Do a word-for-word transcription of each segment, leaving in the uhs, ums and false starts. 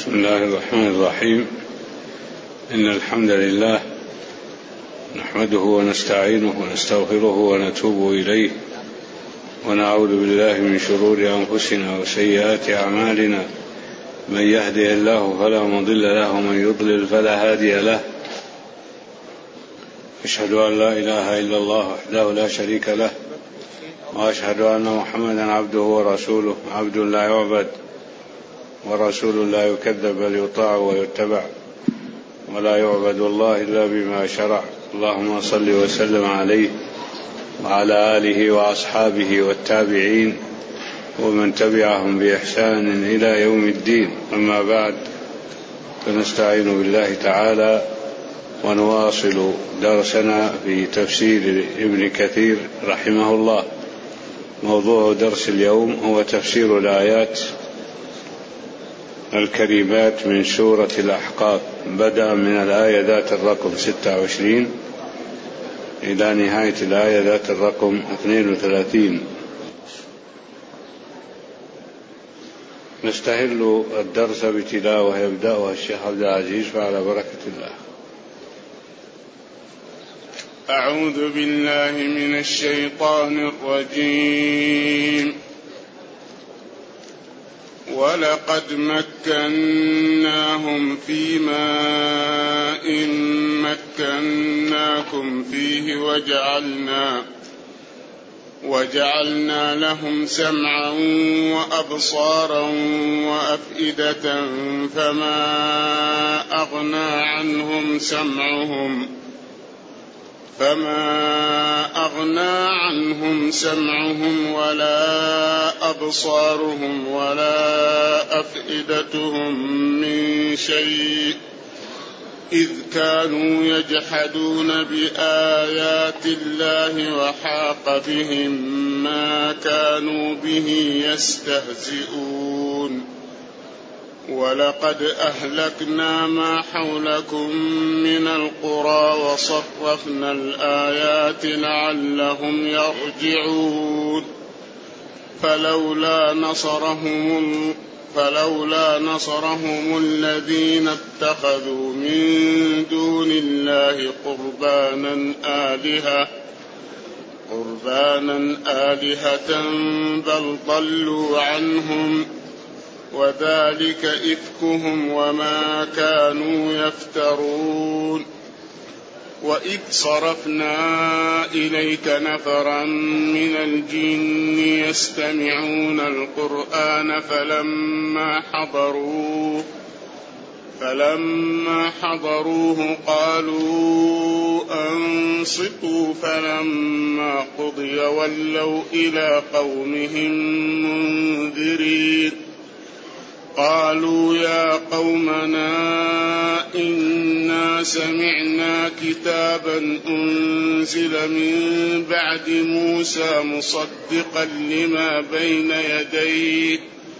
بسم الله الرحمن الرحيم. إن الحمد لله نحمده ونستعينه ونستغفره ونتوب إليه، ونعوذ بالله من شرور أنفسنا وسيئات أعمالنا. من يهده الله فلا مضل له ومن يضلل فلا هادي له. أشهد أن لا إله إلا الله وحده لا شريك له، وأشهد أن محمدا عبده ورسوله، عبد لا يعبد ورسول لا يكذب بل يطاع ويتبع، ولا يعبد الله إلا بما شرع. اللهم صل وسلم عليه وعلى آله وأصحابه والتابعين ومن تبعهم بإحسان إلى يوم الدين. أما بعد، فنستعين بالله تعالى ونواصل درسنا في تفسير ابن كثير رحمه الله. موضوع درس اليوم هو تفسير الآيات الكريمات من سورة الأحقاف، بدأ من الآية ذات الرقم ستة وعشرين إلى نهاية الآية ذات الرقم اثنين وثلاثين. نستهل الدرس بتلاوة يبدأها الشيخ عبد العزيز، فعلى بركة الله. أعوذ بالله من الشيطان الرجيم. ولقد مكناهم في ماء مكناكم فيه وجعلنا وجعلنا لهم سمعا وأبصارا وأفئدة فما أغنى عنهم سمعهم فما أغنى عنهم سمعهم ولا أبصارهم ولا أفئدتهم من شيء إذ كانوا يجحدون بآيات الله وحاق بهم ما كانوا به يستهزئون. ولقد أهلكنا ما حولكم من القرى وصرفنا الآيات لعلهم يرجعون. فلولا نصرهم فلولا نصرهم الذين اتخذوا من دون الله قربانا آلهة قربانا آلهة بل ضلوا عنهم، وذلك إفكهم وما كانوا يفترون. وإذ صرفنا إليك نفرا من الجن يستمعون القرآن فلما حضروه فلما حضروه قالوا أنصتوا فلما قضي ولوا إلى قومهم منذرين. قالوا يا قومنا إنا سمعنا كتابا أنزل من بعد موسى مصدقا لما بين يديه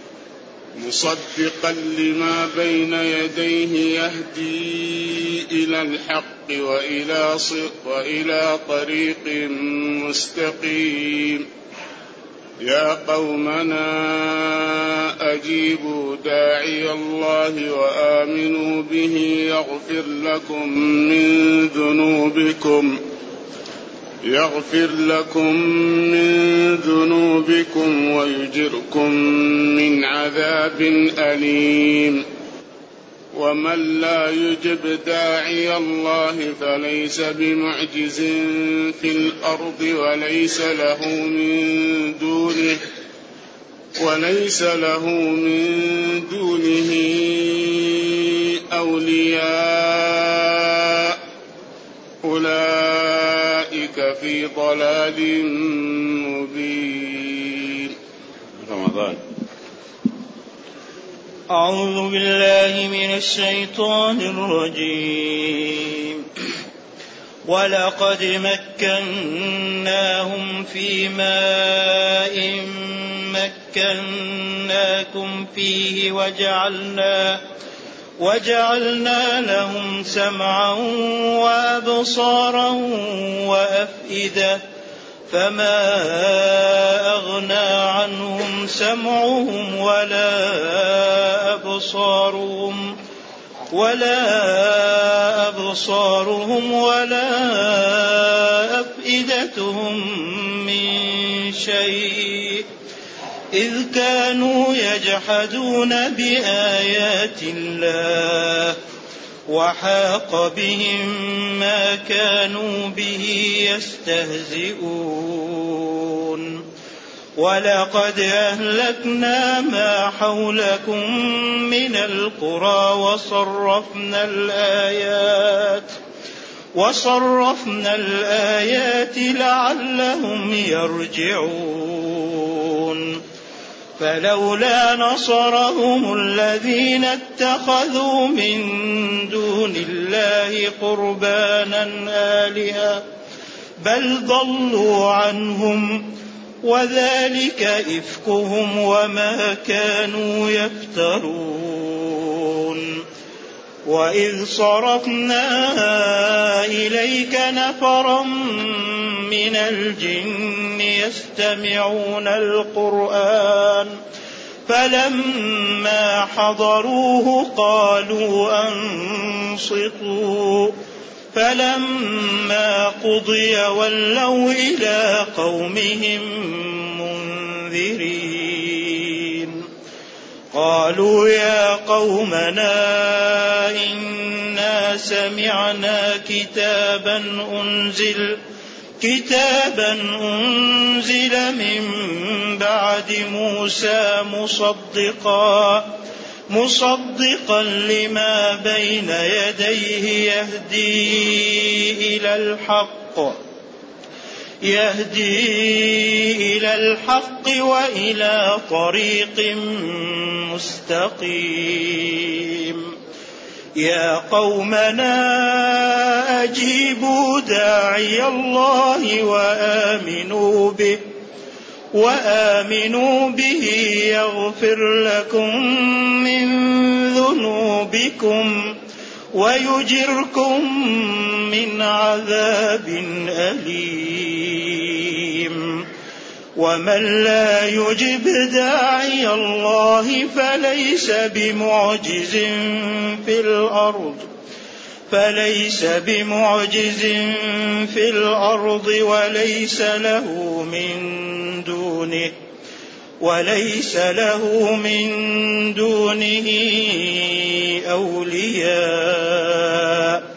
مصدقا لما بين يديه يهدي إلى الحق وإلى وإلى طريق مستقيم. يا قومنا أجيبوا داعي الله وآمنوا به يغفر لكم من ذنوبكم يغفر لكم من ذنوبكم ويجركم من عذاب أليم. ومن لا يجب داعي الله فليس بمعجز في الأرض وليس له من دونه وليس له من دونه أولياء أولئك في ضلال مبين. رمضان. أعوذ بالله من الشيطان الرجيم. ولقد مكناهم في ماء مكناكم فيه وجعلنا وجعلنا لهم سمعا وأبصارا وأفئدة فما أغنى عنهم سمعهم ولا أبصارهم ولا أبصارهم ولا أفئدتهم من شيء إذ كانوا يجحدون بآيات الله وحاق بهم ما كانوا به يستهزئون ولقد أهلكنا ما حولكم من القرى وصرفنا الآيات وصرفنا الآيات لعلهم يرجعون فلولا نصرهم الذين اتخذوا من دون الله قربانا آلهة بل ضلوا عنهم وذلك إفكهم وما كانوا يفترون وإذ صرفنا إليك نفرا من الجن يستمعون القرآن فلما حضروه قالوا أنصتوا فلما قضي ولوا إلى قومهم منذرين قالوا يا قومنا إنا سمعنا كتابا أنزل كتابا أنزل من بعد موسى مصدقا مصدقا لما بين يديه يهدي إلى الحق يهدي إلى الحق وإلى طريق مستقيم يا قومنا أجيبوا داعي الله وآمنوا به وآمنوا به يغفر لكم من ذنوبكم ويجركم من عذاب أليم ومن لا يجب داعي الله فليس بمعجز في الأرض فليس بمعجز في الأرض وليس له من دونه وليس له من دونه أولياء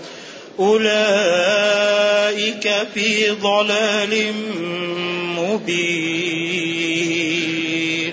أولئك في ضلال مبين.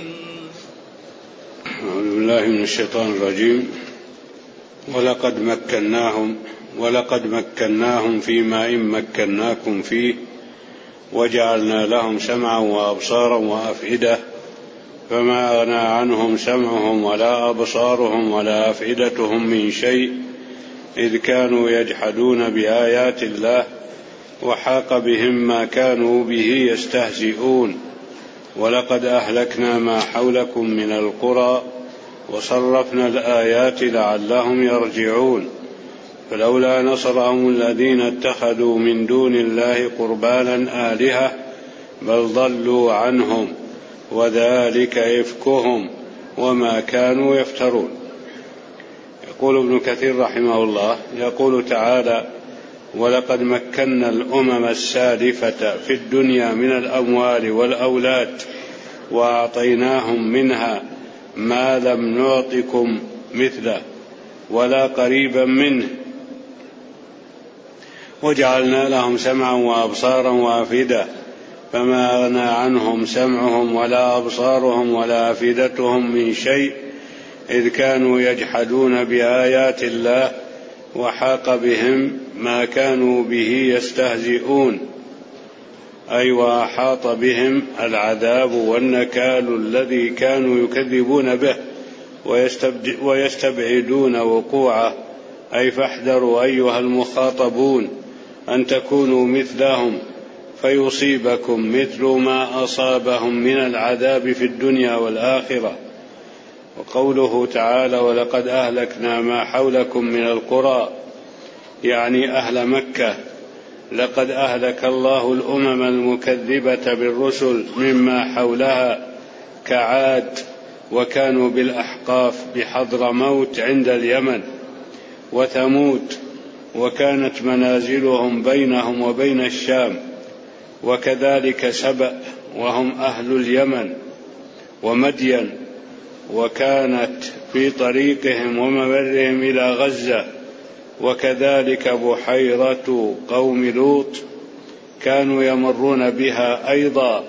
أعوذ بالله من الشيطان الرجيم. ولقد مكناهم ولقد مكناهم فيما إن مكناكم فيه وجعلنا لهم سمعا وأبصارا وأفئدة فما أغنى عنهم سمعهم ولا أبصارهم ولا أفئدتهم من شيء إذ كانوا يجحدون بآيات الله وحاق بهم ما كانوا به يستهزئون ولقد أهلكنا ما حولكم من القرى وصرفنا الآيات لعلهم يرجعون فلولا نصرهم الذين اتخذوا من دون الله قربانا آلهة بل ضلوا عنهم وذلك إفكهم وما كانوا يفترون. يقول ابن كثير رحمه الله يقول تعالى ولقد مكنا الأمم السالفة في الدنيا من الأموال والأولاد وأعطيناهم منها ما لم نعطكم مثله ولا قريبا منه وجعلنا لهم سمعا وأبصارا وأفئدة فما أغنى عنهم سمعهم ولا أبصارهم ولا أفئدتهم من شيء إذ كانوا يجحدون بآيات الله وحاق بهم ما كانوا به يستهزئون أي وأحاط بهم العذاب والنكال الذي كانوا يكذبون به ويستبعدون وقوعه أي فاحذروا أيها المخاطبون أن تكونوا مثلهم فيصيبكم مثل ما أصابهم من العذاب في الدنيا والآخرة. وقوله تعالى ولقد أهلكنا ما حولكم من القرى يعني أهل مكة. لقد أهلك الله الأمم المكذبة بالرسل مما حولها كعاد وكانوا بالأحقاف بحضرموت عند اليمن، وثمود وكانت منازلهم بينهم وبين الشام، وكذلك سبأ وهم أهل اليمن، ومدين وكانت في طريقهم وممرهم إلى غزة، وكذلك بحيرة قوم لوط كانوا يمرون بها أيضا.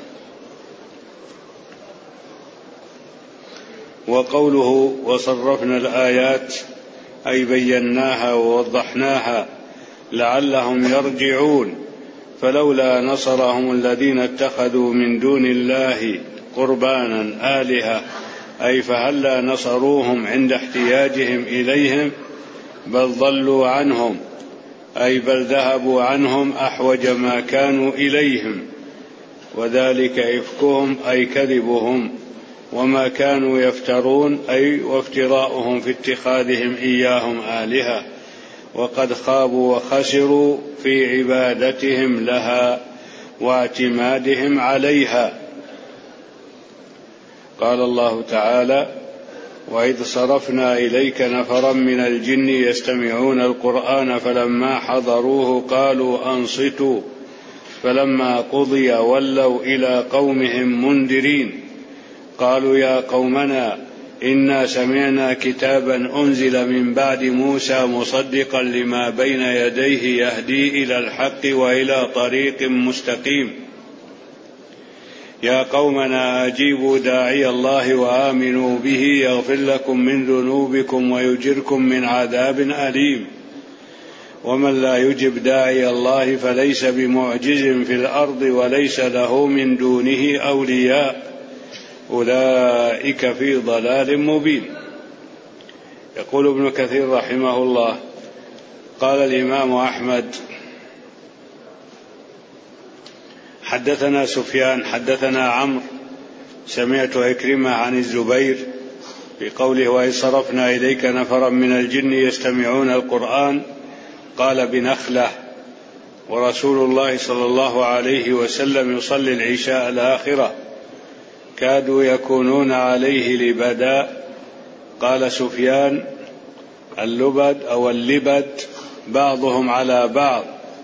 وقوله وصرفنا الآيات أي بيناها ووضحناها لعلهم يرجعون، فلولا نصرهم الذين اتخذوا من دون الله قربانا آلهة، أي فهلا نصروهم عند احتياجهم إليهم، بل ضلوا عنهم، أي بل ذهبوا عنهم أحوج ما كانوا إليهم، وذلك إفكهم أي كذبهم، وما كانوا يفترون أي وافتراؤهم في اتخاذهم إياهم آلهة، وقد خابوا وخسروا في عبادتهم لها واعتمادهم عليها. قال الله تعالى: وإذ صرفنا إليك نفرا من الجن يستمعون القرآن فلما حضروه قالوا أنصتوا فلما قضي ولوا إلى قومهم منذرين قالوا يا قومنا إنا سمعنا كتابا أنزل من بعد موسى مصدقا لما بين يديه يهدي إلى الحق وإلى طريق مستقيم يا قومنا أجيبوا داعي الله وآمنوا به يغفر لكم من ذنوبكم ويجركم من عذاب أليم. ومن لا يجب داعي الله فليس بمعجز في الأرض وليس له من دونه أولياء أولئك في ضلال مبين. يقول ابن كثير رحمه الله: قال الإمام أحمد: حدثنا سفيان حدثنا عمرو سمعت عكرمة عن الزبير بقوله: وإذ صرفنا إليك نفرا من الجن يستمعون القرآن، قال بنخلة، ورسول الله صلى الله عليه وسلم يصلي العشاء الآخرة، كادوا يكونون عليه لبدا. قال سفيان: اللبد أو اللبد بعضهم على بعض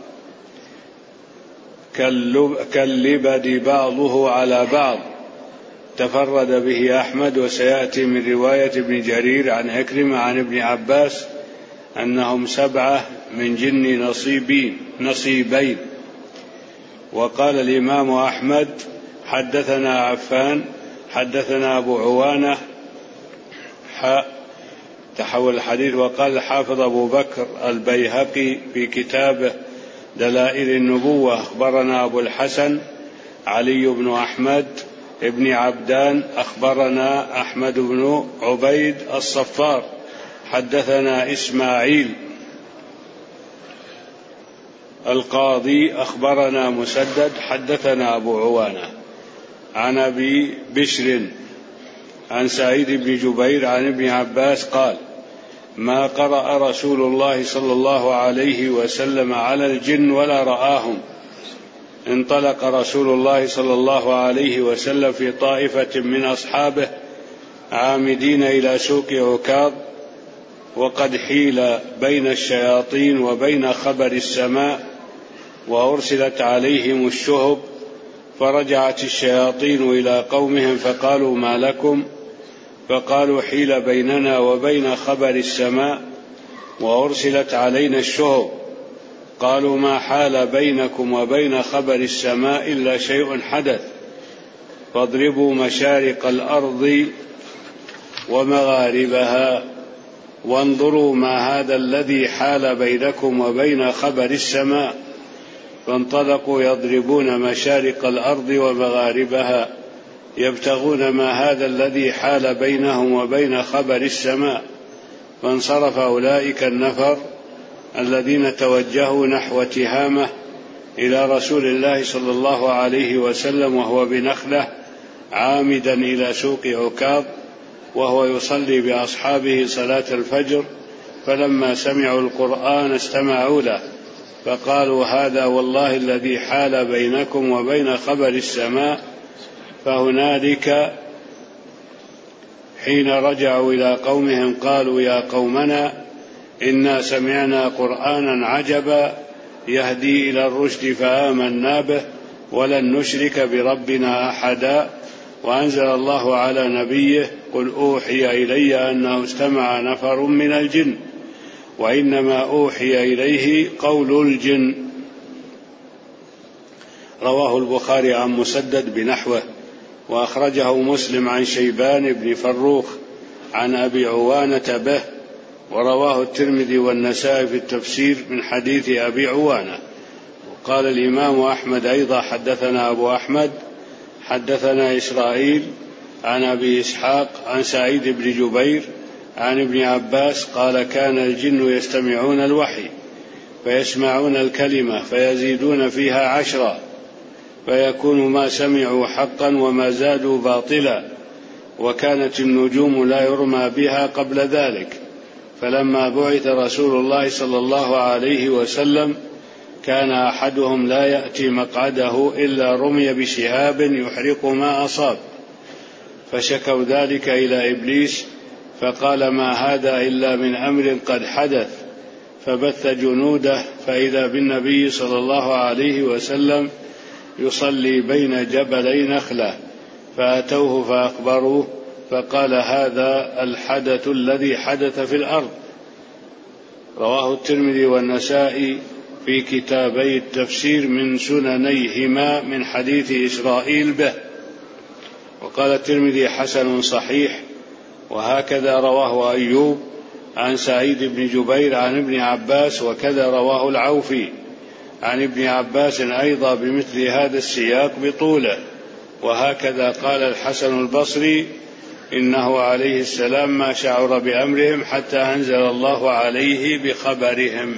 كاللبد بعضه على بعض. تفرد به أحمد، وسيأتي من رواية ابن جرير عن عكرمة عن ابن عباس أنهم سبعة من جن نصيبين نصيبين. وقال الإمام أحمد: حدثنا عفان حدثنا أبو عوانة حاء تحول الحديث. وقال الحافظ أبو بكر البيهقي في كتابه دلائل النبوة: أخبرنا أبو الحسن علي بن أحمد ابن عبدان أخبرنا أحمد بن عبيد الصفار حدثنا إسماعيل القاضي أخبرنا مسدد حدثنا أبو عوانة عن أبي بشر عن سعيد بن جبير عن ابن عباس قال: ما قرأ رسول الله صلى الله عليه وسلم على الجن ولا رآهم. انطلق رسول الله صلى الله عليه وسلم في طائفة من أصحابه عامدين إلى سوق عكاظ، وقد حيل بين الشياطين وبين خبر السماء، وأرسلت عليهم الشهب، فرجعت الشياطين إلى قومهم فقالوا: ما لكم؟ فقالوا: حيل بيننا وبين خبر السماء وأرسلت علينا الشهب. قالوا: ما حال بينكم وبين خبر السماء إلا شيء حدث، فاضربوا مشارق الأرض ومغاربها وانظروا ما هذا الذي حال بينكم وبين خبر السماء. فانطلقوا يضربون مشارق الأرض ومغاربها يبتغون ما هذا الذي حال بينهم وبين خبر السماء. فانصرف أولئك النفر الذين توجهوا نحو تهامة إلى رسول الله صلى الله عليه وسلم وهو بنخلة عامدا إلى سوق عكاظ، وهو يصلي بأصحابه صلاة الفجر، فلما سمعوا القرآن استمعوا له، فقالوا: هذا والله الذي حال بينكم وبين خبر السماء. فهنالك حين رجعوا إلى قومهم قالوا يا قومنا إنا سمعنا قرآنا عجبا يهدي إلى الرشد فآمنا به ولن نشرك بربنا أحدا. وأنزل الله على نبيه قل أوحي إلي أنه استمع نفر من الجن وإنما أوحي إليه قول الجن. رواه البخاري عن مسدد بنحوه، وأخرجه مسلم عن شيبان بن فروخ عن أبي عوانة به، ورواه الترمذي والنسائي في التفسير من حديث أبي عوانة. وقال الإمام أحمد أيضا حدثنا أبو أحمد حدثنا إسرائيل عن أبي إسحاق عن سعيد بن جبير عن ابن عباس قال كان الجن يستمعون الوحي فيسمعون الكلمة فيزيدون فيها عشرا فيكون ما سمعوا حقا وما زادوا باطلا، وكانت النجوم لا يرمى بها قبل ذلك، فلما بعث رسول الله صلى الله عليه وسلم كان أحدهم لا يأتي مقعده إلا رمي بشهاب يحرق ما أصاب، فشكوا ذلك إلى إبليس فقال ما هذا إلا من أمر قد حدث، فبث جنوده فإذا بالنبي صلى الله عليه وسلم يصلي بين جبلي نخلة، فأتوه فأخبروه فقال هذا الحدث الذي حدث في الأرض. رواه الترمذي والنسائي في كتابي التفسير من سننيهما من حديث إسرائيل به. وقال الترمذي حسن صحيح. وهكذا رواه أيوب عن سعيد بن جبير عن ابن عباس، وكذا رواه العوفي عن ابن عباس أيضا بمثل هذا السياق بطوله. وهكذا قال الحسن البصري إنه عليه السلام ما شعر بأمرهم حتى أنزل الله عليه بخبرهم.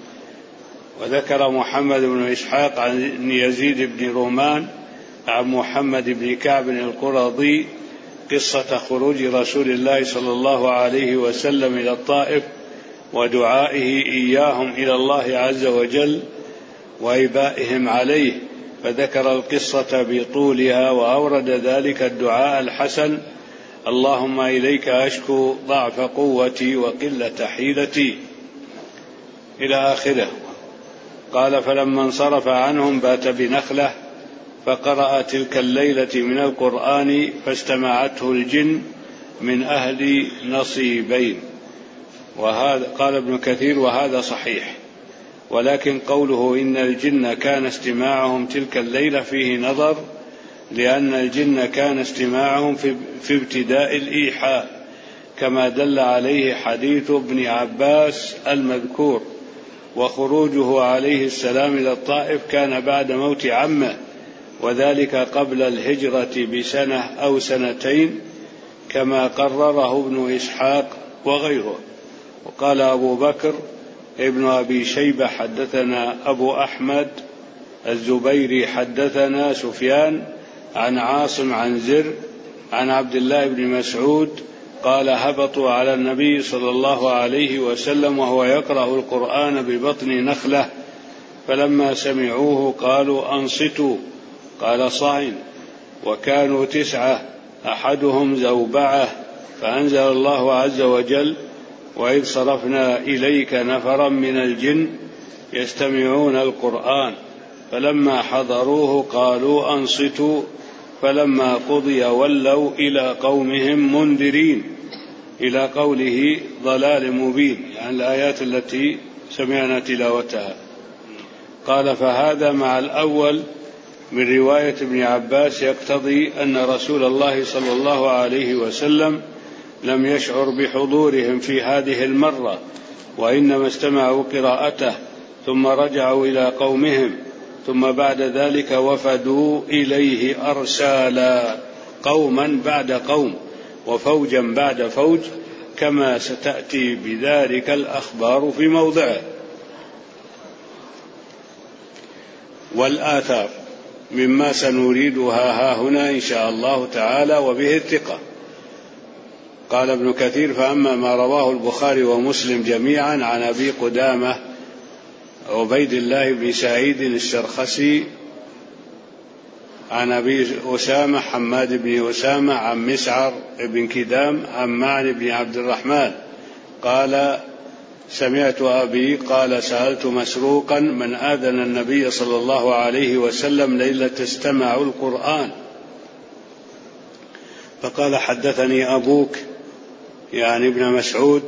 وذكر محمد بن إسحاق عن يزيد بن رومان عن محمد بن كعب القرظي قصة خروج رسول الله صلى الله عليه وسلم إلى الطائف ودعائه إياهم إلى الله عز وجل وإبائهم عليه، فذكر القصة بطولها وأورد ذلك الدعاء الحسن اللهم إليك أشكو ضعف قوتي وقلة حيلتي إلى آخره. قال فلما انصرف عنهم بات بنخلة فقرأ تلك الليلة من القرآن فاستمعته الجن من أهل نصيبين. وهذا قال ابن كثير وهذا صحيح، ولكن قوله إن الجن كان استماعهم تلك الليلة فيه نظر، لأن الجن كان استماعهم في, في ابتداء الإيحاء كما دل عليه حديث ابن عباس المذكور، وخروجه عليه السلام إلى الطائف كان بعد موت عمه، وذلك قبل الهجرة بسنة أو سنتين كما قرره ابن إسحاق وغيره. وقال أبو بكر ابن أبي شيبة حدثنا أبو أحمد الزبيري حدثنا سفيان عن عاصم عن زر عن عبد الله بن مسعود قال هبطوا على النبي صلى الله عليه وسلم وهو يقرأ القرآن ببطن نخلة، فلما سمعوه قالوا أنصتوا، قال صاعن، وكانوا تسعة أحدهم زوبعة، فأنزل الله عز وجل وإذ صرفنا إليك نفرا من الجن يستمعون القرآن فلما حضروه قالوا أنصتوا، فلما قضي ولوا إلى قومهم منذرين، إلى قوله ضلال مبين، يعني الآيات التي سمعنا تلاوتها. قال فهذا مع الأول من رواية ابن عباس يقتضي أن رسول الله صلى الله عليه وسلم لم يشعر بحضورهم في هذه المرة، وإنما استمعوا قراءته ثم رجعوا إلى قومهم، ثم بعد ذلك وفدوا إليه أرسالا قوما بعد قوم وفوجا بعد فوج، كما ستأتي بذلك الأخبار في موضعه. والآثار مما سنريدها ها هنا إن شاء الله تعالى وبه الثقة. قال ابن كثير فأما ما رواه البخاري ومسلم جميعا عن أبي قدامة عبيد الله بن سعيد السرخسي عن أبي أسامة حماد بن أسامة عن مسعر بن كدام عن معن بن عبد الرحمن قال سمعت أبي قال سألت مسروقا من آذن النبي صلى الله عليه وسلم ليلة استمعوا القرآن، فقال حدثني أبوك يعني ابن مسعود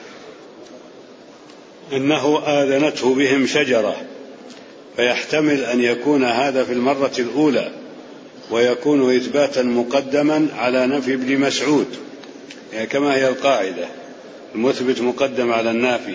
إنه آذنته بهم شجرة، فيحتمل أن يكون هذا في المرة الأولى ويكون إثباتا مقدما على نفي ابن مسعود، يعني كما هي القاعدة المثبت مقدم على النافي.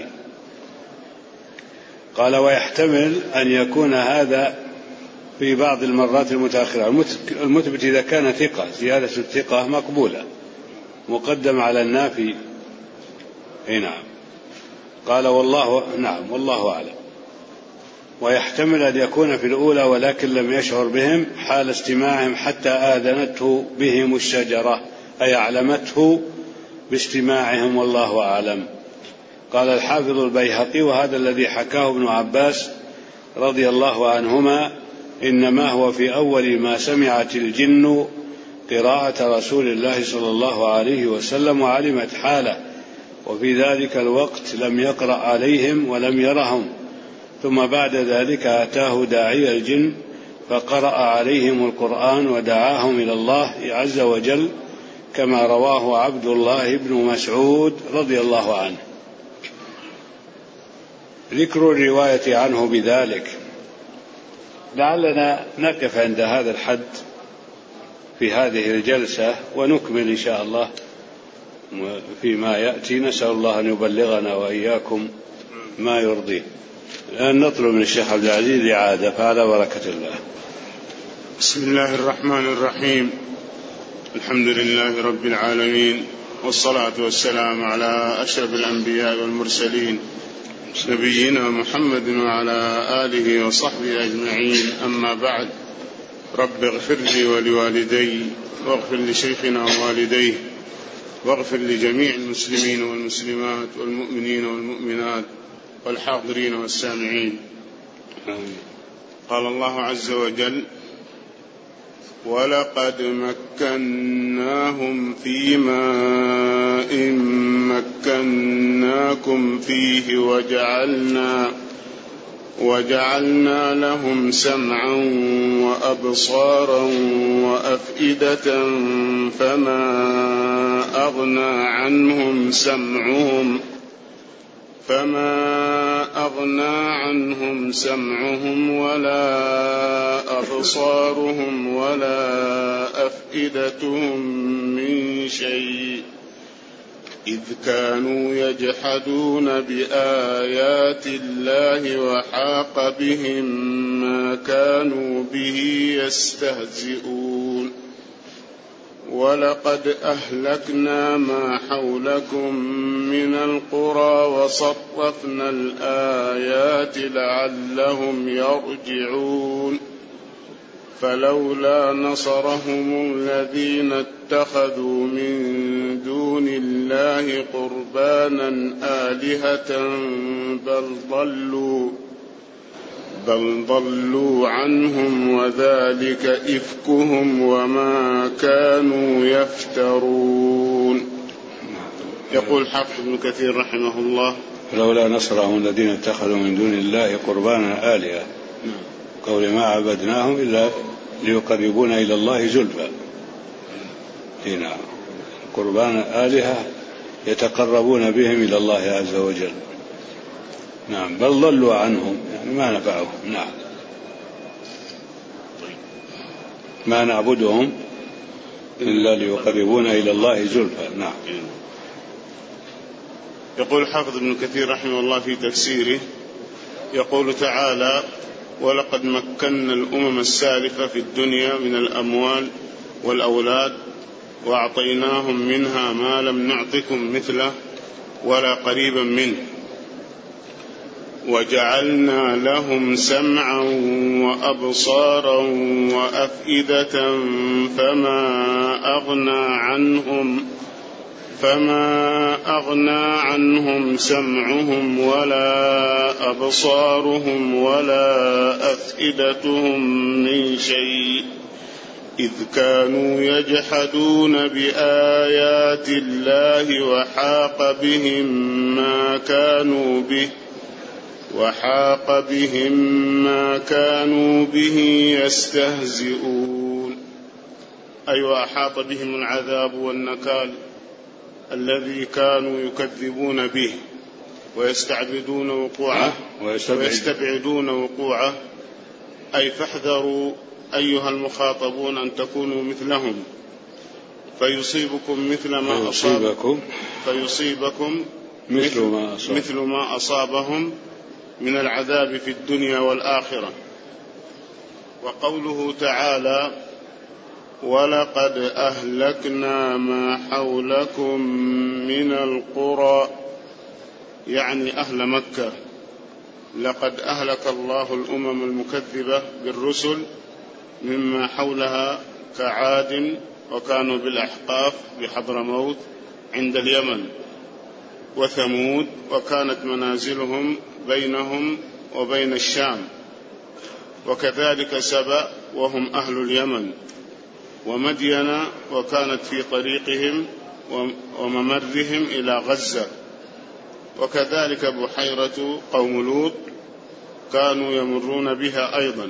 قال ويحتمل أن يكون هذا في بعض المرات المتأخرة. المثبت إذا كان ثقة زيادة الثقة مقبولة، مقدم على النافي. اي نعم. قال والله نعم والله أعلم. ويحتمل أن يكون في الأولى ولكن لم يشعر بهم حال استماعهم حتى آذنته بهم الشجرة، أي أعلمته باستماعهم والله أعلم. قال الحافظ البيهقي وهذا الذي حكاه ابن عباس رضي الله عنهما إنما هو في أول ما سمعت الجن قراءة رسول الله صلى الله عليه وسلم وعلمت حاله، وفي ذلك الوقت لم يقرأ عليهم ولم يرهم، ثم بعد ذلك أتاه داعي الجن فقرأ عليهم القرآن ودعاهم إلى الله عز وجل كما رواه عبد الله بن مسعود رضي الله عنه. ذكر الرواية عنه بذلك. لعلنا نقف عند هذا الحد في هذه الجلسة ونكمل إن شاء الله فيما يأتي. نسأل الله أن يبلغنا وإياكم ما يرضيه. الآن نطلب من الشيخ عبد العزيز إعادة فعلى بركة الله. بسم الله الرحمن الرحيم. الحمد لله رب العالمين، والصلاة والسلام على أشرف الأنبياء والمرسلين نبينا محمد وعلى آله وصحبه أجمعين. أما بعد، رب اغفر لي ولوالدي واغفر لشيخنا ووالديه واغفر لجميع المسلمين والمسلمات والمؤمنين والمؤمنات والحاضرين والسامعين. قال الله عز وجل: ولقد مكناهم في ماء مكناكم فيه وجعلنا وجعلنا لهم سمعا وأبصارا وأفئدة فما أغنى عنهم سمعهم فما أغنى عنهم سمعهم ولا أبصارهم ولا أفئدتهم من شيء إذ كانوا يجحدون بآيات الله وحاق بهم ما كانوا به يستهزئون. ولقد أهلكنا ما حولكم من القرى وصرفنا الآيات لعلهم يرجعون. فلولا نصرهم الذين اتخذوا من دون الله قربانا آلهة بل ضلوا بل ضلوا عنهم وذلك إفكهم وما كانوا يفترون. يقول حافظ ابن كثير رحمه الله: فلولا نصرهم الذين اتخذوا من دون الله قربانا آلهة، قول ما عبدناهم إلا ليقربونا إلى الله زلفى. هنا قربانا آلهة يتقربون بهم إلى الله عز وجل. نعم، بل ضلوا عنهم يعني ما نفعهم. نعم، ما نعبدهم إلا ليقربونا إلى الله زلفى. نعم. يقول حافظ ابن كثير رحمه الله في تفسيره، يقول تعالى: ولقد مكنا الأمم السالفة في الدنيا من الأموال والأولاد وأعطيناهم منها ما لم نعطكم مثله ولا قريبا منه، وجعلنا لهم سمعا وأبصارا وأفئدة فما أغنى عنهم فما أغنى عنهم سمعهم ولا أبصارهم ولا أفئدتهم من شيء إذ كانوا يجحدون بآيات الله وحاق بهم ما كانوا به وحاق بهم ما كانوا به يستهزئون. أي أيوة أحاط بهم العذاب والنكال الذي كانوا يكذبون به ويستعبدون وقوعه ويستبعدون وقوعه. أي فاحذروا أيها المخاطبون أن تكونوا مثلهم فيصيبكم مثل ما أصابكم فيصيبكم مثل ما, أصاب. مثل ما أصابهم من العذاب في الدنيا والآخرة. وقوله تعالى ولقد أهلكنا ما حولكم من القرى، يعني أهل مكة. لقد أهلك الله الأمم المكذبة بالرسل مما حولها كعاد وكانوا بالأحقاف بحضرموت عند اليمن، وثمود وكانت منازلهم بينهم وبين الشام، وكذلك سبأ وهم أهل اليمن، ومدين وكانت في طريقهم وممرهم إلى غزة، وكذلك بحيرة قوم لوط كانوا يمرون بها أيضا.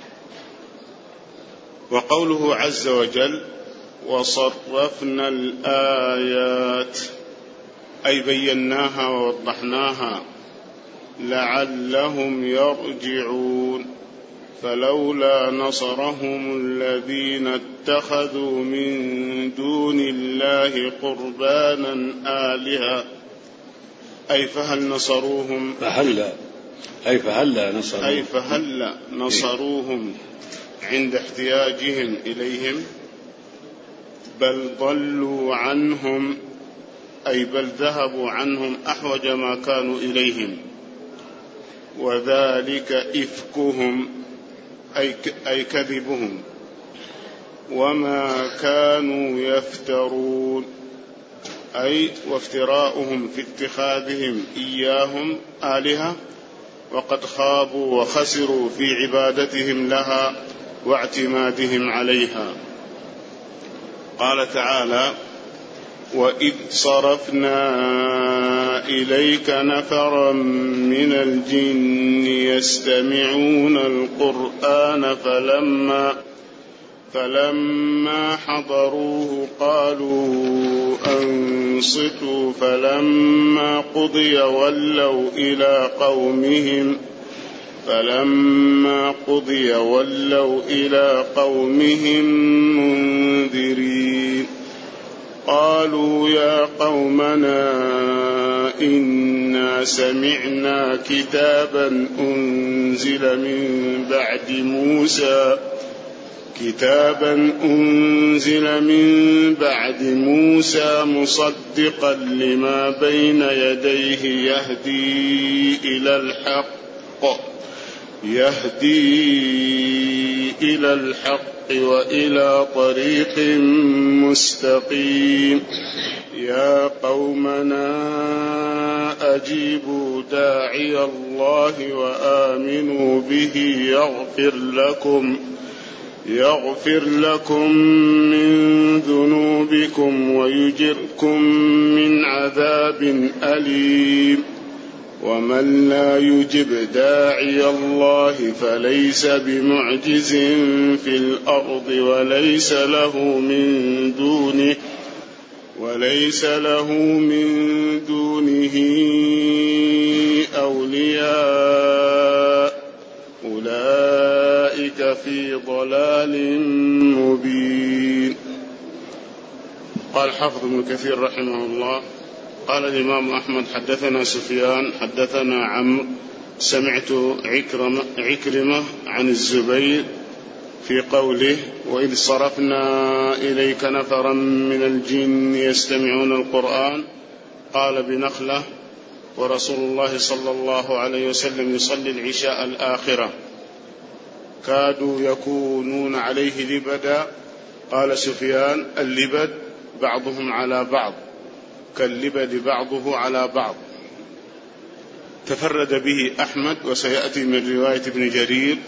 وقوله عز وجل وصرفنا الآيات أي بيناها ووضحناها لعلهم يرجعون. فلولا نصرهم الذين اتخذوا من دون الله قربانا آلهة، أي فهل نصروهم فهل أي فهل نصروهم أي فهل نصروهم عند احتياجهم إليهم، بل ضلوا عنهم، أي بل ذهبوا عنهم أحوج ما كانوا إليهم، وذلك إفكهم أي كذبهم، وما كانوا يفترون، أي وافتراؤهم في اتخاذهم إياهم آلهة، وقد خابوا وخسروا في عبادتهم لها واعتمادهم عليها. قال تعالى وإذ صرفنا إليك نفرا من الجن يستمعون القرآن فلما فلما حضروه قالوا أنصتوا فلما قضي ولوا إلى قومهم فلما قضي ولوا إلى قومهم منذرين. قالوا يا قومنا إنا سمعنا كتابا أنزل من بعد موسى كتابا أنزل من بعد موسى مصدقا لما بين يديه يهدي إلى الحق يهدي إلى الحق وإلى طريق مستقيم. يا قومنا أجيبوا داعي الله وآمنوا به يغفر لكم يغفر لكم من ذنوبكم ويجركم من عذاب أليم. ومن لا يجب داعي الله فليس بمعجز في الأرض وليس له من دونه وليس له من دونه أولياء أولئك في ضلال مبين. قال حافظ ابن كثير رحمه الله قال الإمام أحمد حدثنا سفيان حدثنا عمرو سمعت عكرمة, عكرمة عن الزبير في قوله وإذ صرفنا إليك نفرا من الجن يستمعون القرآن قال بنخلة ورسول الله صلى الله عليه وسلم يصلي العشاء الآخرة كادوا يكونون عليه لبدا. قال سفيان اللبد بعضهم على بعض كاللبد بعضه على بعض. تفرد به أحمد وسيأتي من رواية ابن جرير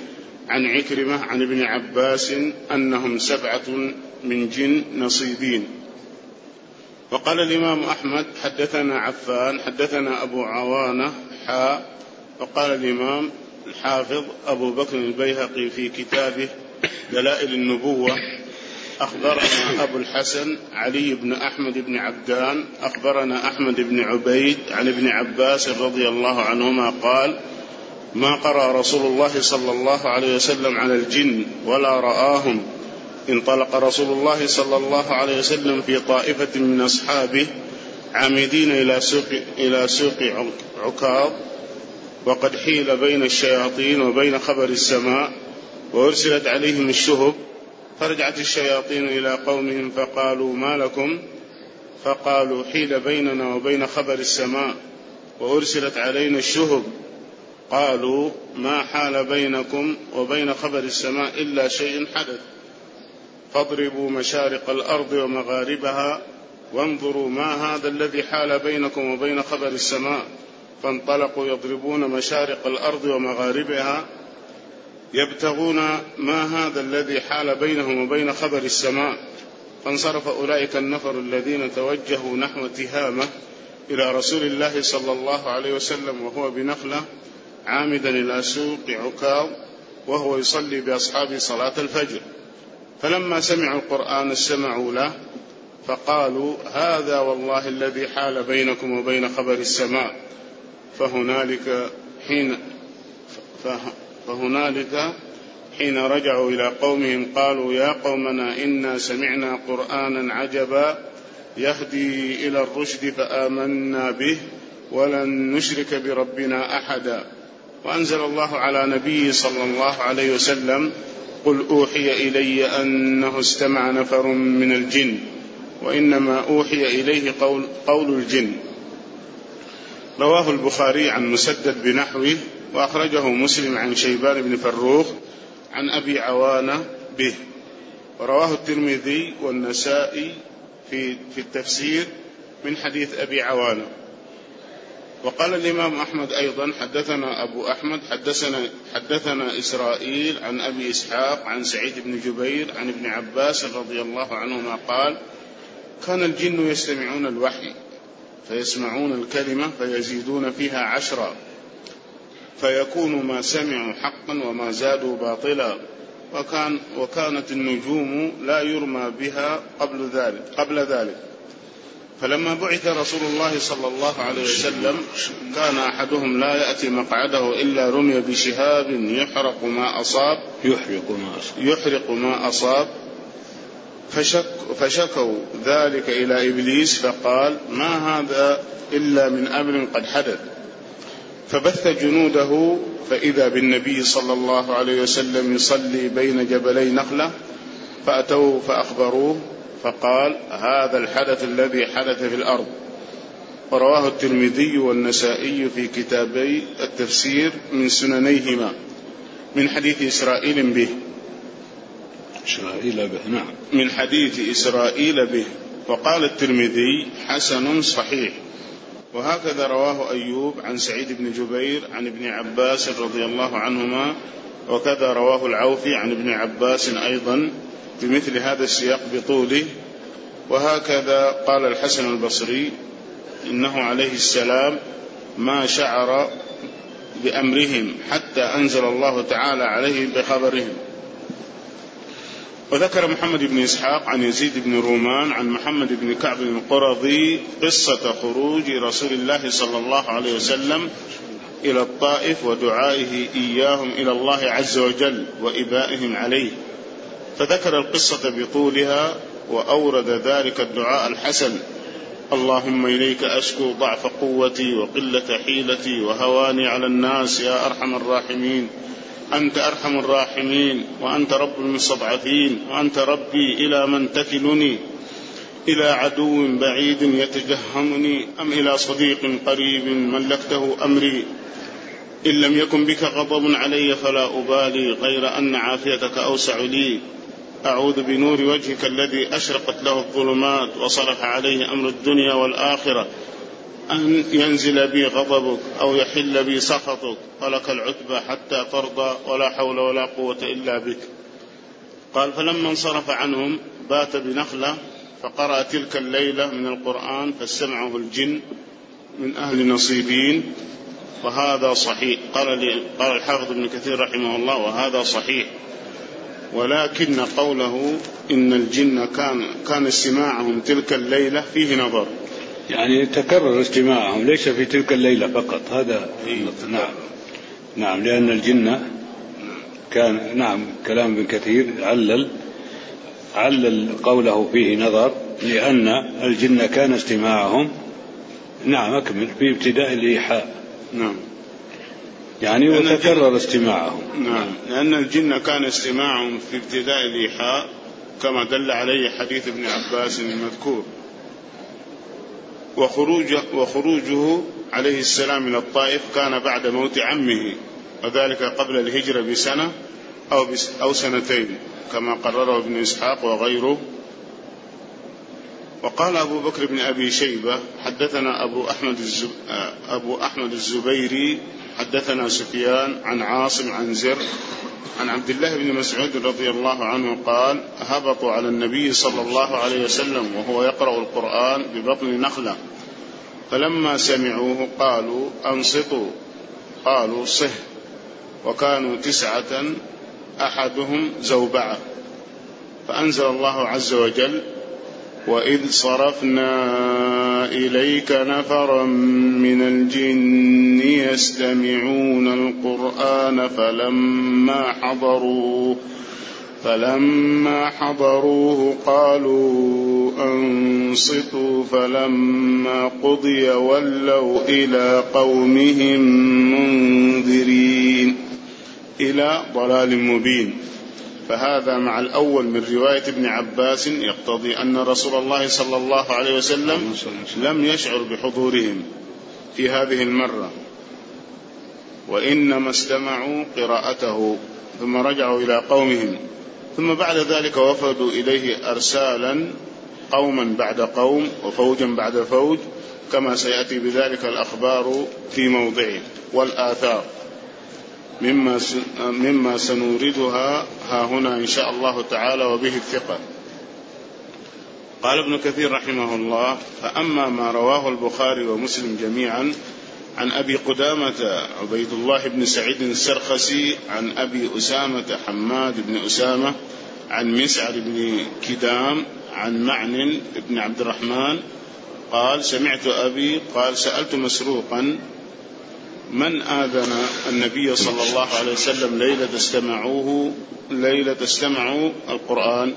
عن عكرمة عن ابن عباس أنهم سبعة من جن نصيبين. وقال الإمام أحمد حدثنا عفان حدثنا أبو عوانة حاء. وقال الإمام الحافظ أبو بكر البيهقي في كتابه دلائل النبوة أخبرنا أبو الحسن علي بن أحمد بن عبدان أخبرنا أحمد بن عبيد عن ابن عباس رضي الله عنهما قال: ما قرأ رسول الله صلى الله عليه وسلم على الجن ولا رآهم. انطلق رسول الله صلى الله عليه وسلم في طائفة من أصحابه عامدين إلى سوق, إلى سوق عكاظ، وقد حيل بين الشياطين وبين خبر السماء، وأرسلت عليهم الشهب. فرجعت الشياطين إلى قومهم فقالوا: ما لكم؟ فقالوا: حيل بيننا وبين خبر السماء وأرسلت علينا الشهب. قالوا: ما حال بينكم وبين خبر السماء إلا شيء حدث، فاضربوا مشارق الأرض ومغاربها وانظروا ما هذا الذي حال بينكم وبين خبر السماء. فانطلقوا يضربون مشارق الأرض ومغاربها يبتغون ما هذا الذي حال بينهم وبين خبر السماء. فانصرف أولئك النفر الذين توجهوا نحو تهامة إلى رسول الله صلى الله عليه وسلم وهو بنخلة عامدا إلى سوق عكاظ وهو يصلي بأصحابه صلاة الفجر. فلما سمعوا القرآن استمعوا له فقالوا: هذا والله الذي حال بينكم وبين خبر السماء. فهنالك حين فهنالك حين رجعوا إلى قومهم قالوا: يا قومنا إنا سمعنا قرآنا عجبا يهدي إلى الرشد فآمنا به ولن نشرك بربنا أحدا. وأنزل الله على نبيه صلى الله عليه وسلم: قل أوحي إلي أنه استمع نفر من الجن وإنما أوحي إليه قول, قول الجن. رواه البخاري عن مسدد بنحوه، وأخرجه مسلم عن شيبان بن فروخ عن أبي عوانة به. ورواه الترمذي والنسائي في, في التفسير من حديث أبي عوانة. وقال الإمام أحمد أيضا حدثنا أبو أحمد حدثنا, حدثنا إسرائيل عن أبي إسحاق عن سعيد بن جبير عن ابن عباس رضي الله عنهما قال: كان الجن يستمعون الوحي فيسمعون الكلمة فيزيدون فيها عشرا، فيكون ما سمعوا حقا وما زادوا باطلا. وكان وكانت النجوم لا يرمى بها قبل ذلك, قبل ذلك فلما بعث رسول الله صلى الله عليه وسلم كان أحدهم لا يأتي مقعده إلا رمي بشهاب يحرق ما أصاب يحرق ما أصاب, يحرق ما أصاب فشك فشكوا ذلك إلى إبليس فقال: ما هذا إلا من أمر قد حدث. فبث جنوده فإذا بالنبي صلى الله عليه وسلم يصلي بين جبلي نخلة، فأتوا فأخبروه فقال: هذا الحدث الذي حدث في الأرض. ورواه الترمذي والنسائي في كتابي التفسير من سننيهما من حديث إسرائيل به إسرائيل به نعم من حديث إسرائيل به. وقال الترمذي: حسن صحيح. وهكذا رواه أيوب عن سعيد بن جبير عن ابن عباس رضي الله عنهما، وكذا رواه العوفي عن ابن عباس أيضا بمثل هذا السياق بطوله. وهكذا قال الحسن البصري: إنه عليه السلام ما شعر بأمرهم حتى أنزل الله تعالى عليه بخبرهم. وذكر محمد بن إسحاق عن يزيد بن رومان عن محمد بن كعب القرظي قصة خروج رسول الله صلى الله عليه وسلم إلى الطائف ودعائه إياهم إلى الله عز وجل وإبائهم عليه، فذكر القصة بطولها وأورد ذلك الدعاء الحسن: اللهم إليك أشكو ضعف قوتي وقلة حيلتي وهواني على الناس يا أرحم الراحمين، أنت أرحم الراحمين وأنت رب المستضعفين، وأنت ربي إلى من تكلني، إلى عدو بعيد يتجهمني أم إلى صديق قريب ملكته أمري، إن لم يكن بك غضب علي فلا أبالي غير أن عافيتك أوسع لي، أعوذ بنور وجهك الذي أشرقت له الظلمات وصلح عليه أمر الدنيا والآخرة أن ينزل بي غضبك أو يحل بي سخطك ولك العتبى حتى ترضى ولا حول ولا قوة إلا بك. قال فلما انصرف عنهم بات بنخلة فقرأ تلك الليلة من القرآن فاستمعه الجن من أهل نصيبين وهذا صحيح. قال, لي قال الحافظ ابن كثير رحمه الله وهذا صحيح، ولكن قوله إن الجن كان, كان استماعهم تلك الليلة فيه نظر، يعني تكرر استماعهم ليس في تلك الليلة فقط. هذا نعم نعم لأن الجن كان نعم كلام ابن كثير علل علل قوله فيه نظر لأن الجن كان استماعهم نعم أكمل في ابتداء الإيحاء نعم يعني وتكرر استماعهم نعم لأن الجن كان استماعهم في ابتداء الإيحاء كما دل عليه حديث ابن عباس المذكور. وخروجه, وخروجه عليه السلام إلى الطائف كان بعد موت عمه وذلك قبل الهجرة بسنة أو, بس أو سنتين كما قرره ابن إسحاق وغيره. وقال أبو بكر بن أبي شيبة حدثنا أبو أحمد, الزب... أبو أحمد الزبيري حدثنا سفيان عن عاصم عن زر عن عبد الله بن مسعود رضي الله عنه قال هبطوا على النبي صلى الله عليه وسلم وهو يقرأ القرآن ببطن نخلة فلما سمعوه قالوا أنصتوا قالوا صه، وكانوا تسعة أحدهم زوبعة. فأنزل الله عز وجل وإذ صرفنا إليك نفرا من الجن يستمعون القرآن فلما حضروه فلما حضروه قالوا أنصتوا فلما قضي ولوا إلى قومهم منذرين إلى ضلال مبين. فهذا مع الأول من رواية ابن عباس يقتضي أن رسول الله صلى الله عليه وسلم لم يشعر بحضورهم في هذه المرة وإنما استمعوا قراءته ثم رجعوا إلى قومهم، ثم بعد ذلك وفدوا إليه أرسالا قوما بعد قوم وفوجا بعد فوج كما سيأتي بذلك الأخبار في موضعه والآثار مما مما سنوردها ها هنا إن شاء الله تعالى وبه الثقة. قال ابن كثير رحمه الله فأما ما رواه البخاري ومسلم جميعا عن أبي قدامة عبيد الله بن سعيد السرخسي عن أبي أسامة حماد بن أسامة عن مسعر بن كدام عن معن بن عبد الرحمن قال سمعت أبي قال سألت مسروقا من آذن النبي صلى الله عليه وسلم ليلة استمعوه ليلة استمعوا القرآن؟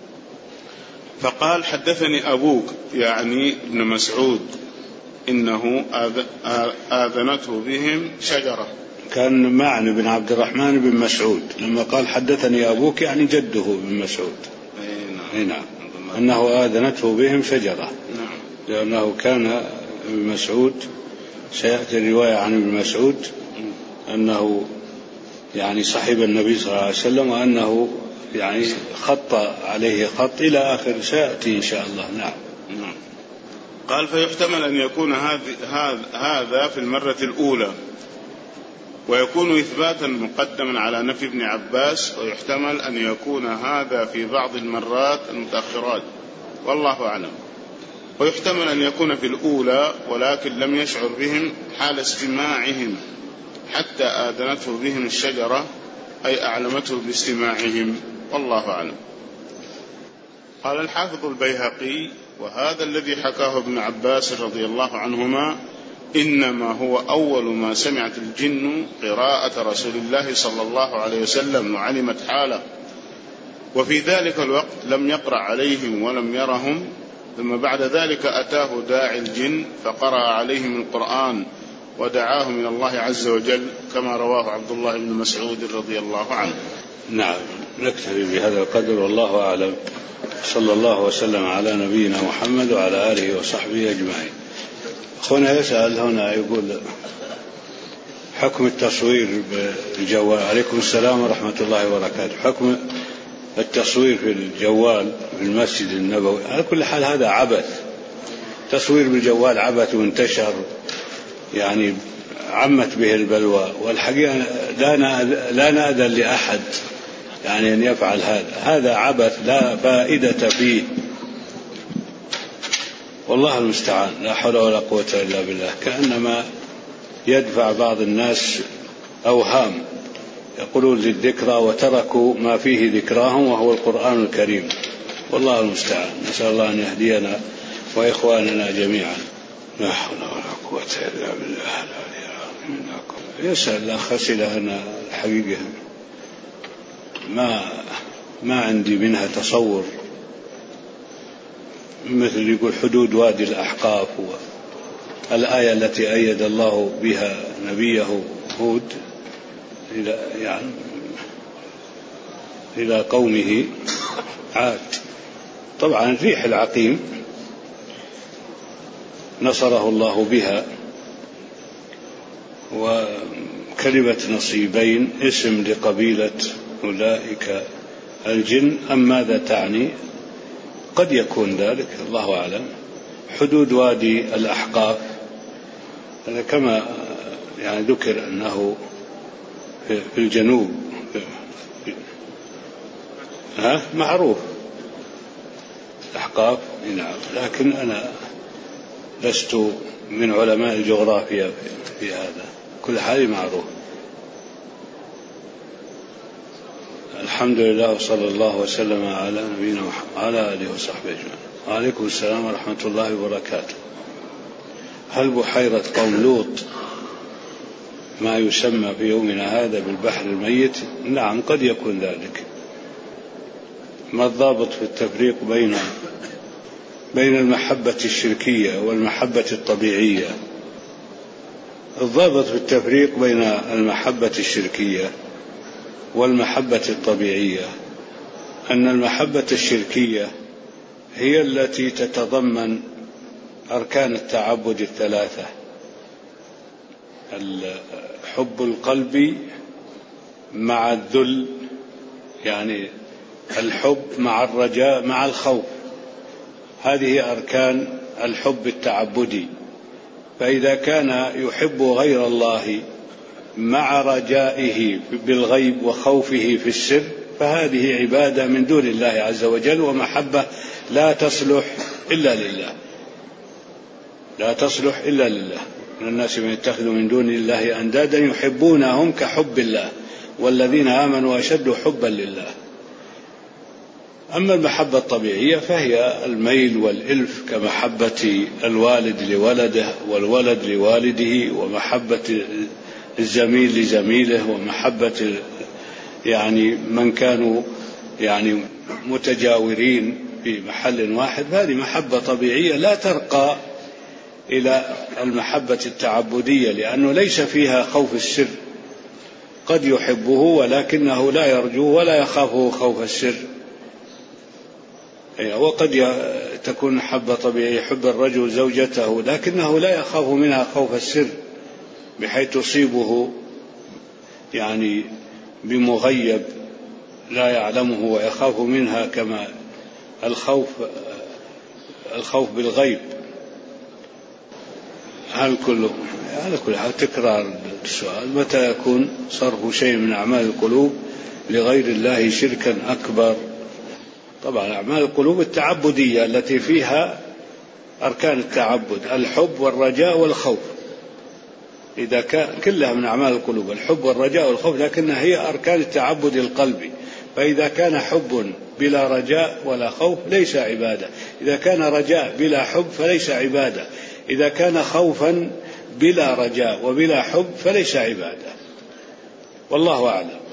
فقال حدثني أبوك يعني ابن مسعود إنه آذنته بهم شجرة. كان معن بن عبد الرحمن بن مسعود لما قال حدثني أبوك يعني جده بن مسعود أي نعم أنه آذنته بهم شجرة نعم. لأنه كان ابن مسعود سيأتي الرواية عن ابن مسعود أنه يعني صحب النبي صلى الله عليه وسلم وأنه يعني خط عليه خط إلى آخر سيأتي إن شاء الله. نعم. نعم. قال فيحتمل أن يكون هذا في المرة الأولى ويكون إثباتا مقدما على نفي ابن عباس، ويحتمل أن يكون هذا في بعض المرات المتأخرات والله أعلم، ويحتمل أن يكون في الأولى ولكن لم يشعر بهم حال استماعهم حتى آذنته بهم الشجرة أي أعلمته باستماعهم والله أعلم. قال الحافظ البيهقي وهذا الذي حكاه ابن عباس رضي الله عنهما إنما هو أول ما سمعت الجن قراءة رسول الله صلى الله عليه وسلم وعلمت حاله، وفي ذلك الوقت لم يقرأ عليهم ولم يرهم، ثم بعد ذلك أتاه داعي الجن فقرأ عليهم القرآن ودعاه من الله عز وجل كما رواه عبد الله بن مسعود رضي الله عنه. نعم نكتفي بهذا القدر والله أعلم. صلى الله وسلم على نبينا محمد وعلى آله وصحبه أجمعين. أخونا يسأل هنا يقول حكم التصوير بالجوال. عليكم السلام ورحمة الله وبركاته. حكم التصوير في الجوال في المسجد النبوي على كل حال هذا عبث، تصوير بالجوال عبث وانتشر، يعني عمت به البلوى، والحقيقة لا نأذن لأحد يعني أن يفعل هذا، هذا عبث لا فائدة فيه، والله المستعان، لا حول ولا قوة إلا بالله. كأنما يدفع بعض الناس أوهام، يقولون للذكرى وتركوا ما فيه ذكراهم وهو القرآن الكريم، والله المستعان. نسأل الله أن يهدينا وإخواننا جميعا. لا حول ولا قوة إلا بالله. يسأل الأخ أسئلة، أنا الحقيقة ما ما عندي منها تصور، مثل يقول حدود وادي الأحقاف والآية التي أيد الله بها نبيه هود إلى يعني إلى قومه عاد. طبعا الريح العقيم نصره الله بها، وكلمة نصيبين اسم لقبيلة أولئك الجن، أم ماذا تعني؟ قد يكون ذلك، الله أعلم. حدود وادي الأحقاف هذا كما يعني ذكر أنه في الجنوب، ها معروف الأحقاف، نعم، لكن أنا لست من علماء الجغرافيا في هذا، كل حال معروف. الحمد لله وصلى الله وسلم على نبينا محمد وعلى آله وصحبه أجمعين. وعليكم السلام ورحمة الله وبركاته. هل بحيرة قوم لوط ما يسمى في يومنا هذا بالبحر الميت؟ نعم، قد يكون ذلك. ما الضابط في التفريق بين بين المحبة الشركية والمحبة الطبيعية؟ الضابط في التفريق بين المحبة الشركية والمحبة الطبيعية أن المحبة الشركية هي التي تتضمن أركان التعبد الثلاثة: الحب القلبي مع الذل، يعني الحب مع الرجاء مع الخوف، هذه أركان الحب التعبدي. فإذا كان يحب غير الله مع رجائه بالغيب وخوفه في السر، فهذه عبادة من دون الله عز وجل، ومحبة لا تصلح إلا لله، لا تصلح إلا لله. من الناس من يتخذ من دون الله أندادا يحبونهم كحب الله والذين آمنوا أشد حبا لله. أما المحبة الطبيعية فهي الميل والإلف، كمحبة الوالد لولده والولد لوالده، ومحبة الزميل لزميله، ومحبة يعني من كانوا يعني متجاورين في محل واحد. هذه محبة طبيعية لا ترقى إلى المحبة التعبدية، لأنه ليس فيها خوف السر. قد يحبه ولكنه لا يرجوه ولا يخافه خوف السر. وقد تكون محبة طبيعية، يحب الرجل زوجته لكنه لا يخاف منها خوف السر، بحيث تصيبه يعني بمغيب لا يعلمه ويخاف منها، كما الخوف الخوف بالغيب. هل كله على كل حال تكرار السؤال: متى يكون صرف شيء من أعمال القلوب لغير الله شركا أكبر؟ طبعا أعمال القلوب التعبدية التي فيها أركان التعبد: الحب والرجاء والخوف، إذا كان كلها من أعمال القلوب، الحب والرجاء والخوف، لكنها هي أركان التعبد القلبي. فإذا كان حب بلا رجاء ولا خوف ليس عبادة، إذا كان رجاء بلا حب فليس عبادة، إذا كان خوفا بلا رجاء وبلا حب فليس عبادة، والله أعلم.